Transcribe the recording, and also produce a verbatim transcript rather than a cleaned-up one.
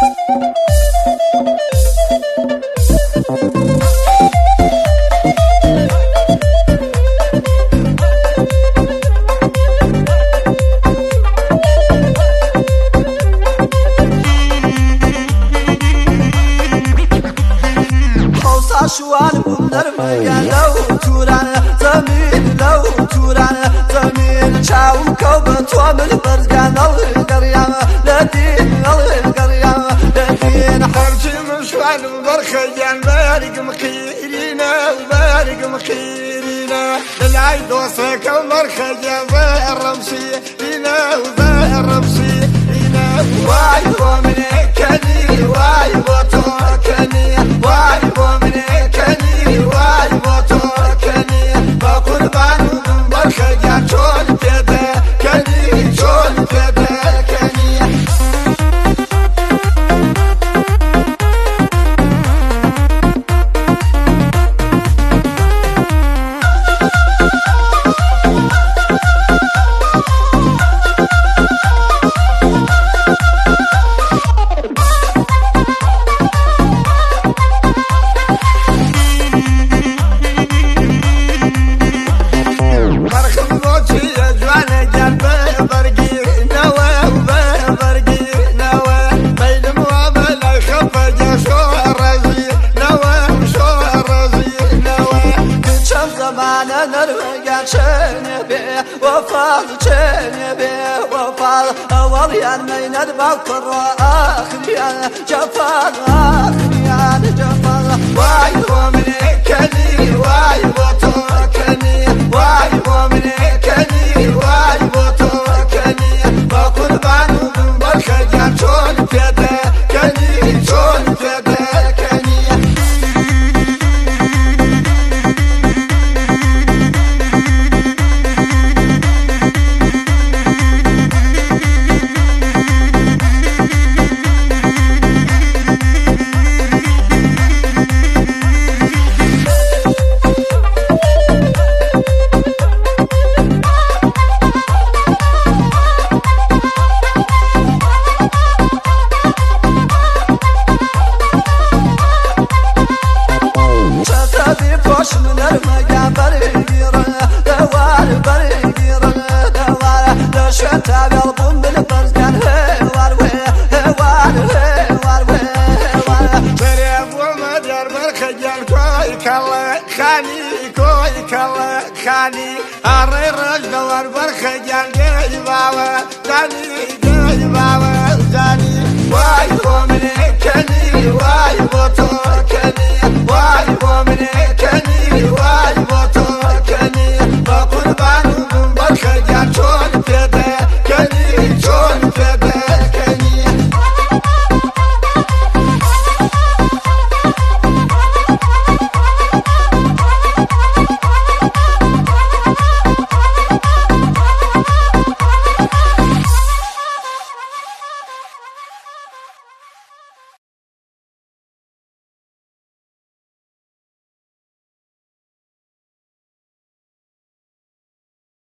شوان بندر مگن لو توران زمین لو توران زمین چاو کوب تو من برگان القریام لدین القریام لدین حرجي من شوان برخيان بارق مخيرينا وبارق مخيرينا للعيد وصيك المرخيان بالرمسي لينا وبالرمسي لينا واي بومني كني واي بوتوكني واي بومني كني واي بوتوكني بقربان برخيان شون كده كني شون كده كني وفاض شنبي وفاض أول يان من البكر آخر جفاض آخر يان جفاض واي بومني كني واي بوتوكني واي بومني كني واي بوتوكني بقربان برخيان شون كده كني شون كده كني باش من المجا برقيرة دوار برقيرة دوار لو شتا بيلبون بالبرزقان هوار هوار هوار هوار بريم ومدر برخيان كوي كلا خاني كوي كلا خاني أري رج دوار برخيان جاي بابا خاني